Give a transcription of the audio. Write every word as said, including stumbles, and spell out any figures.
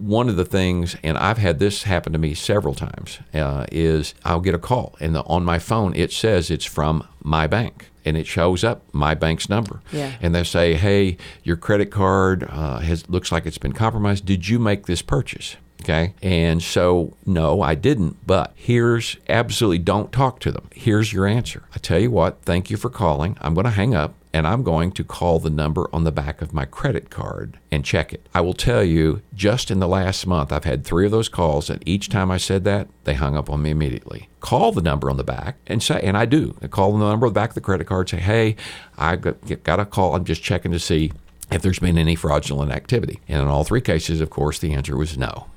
one of the things, and I've had this happen to me several times, uh, is I'll get a call, and the, on my phone it says it's from my bank. And it shows up my bank's number. Yeah. And they say, hey, your credit card uh, has looks like it's been compromised. Did you make this purchase? Okay. And so, no, I didn't. But here's absolutely don't talk to them. Here's your answer. I tell you what, thank you for calling. I'm going to hang up. And I'm going to call the number on the back of my credit card and check it. I will tell you, just in the last month, I've had three of those calls, and each time I said that, they hung up on me immediately. Call the number on the back and say, and I do. I call the number on the back of the credit card, say, hey, I got, got a call. I'm just checking to see if there's been any fraudulent activity. And in all three cases, of course, the answer was no.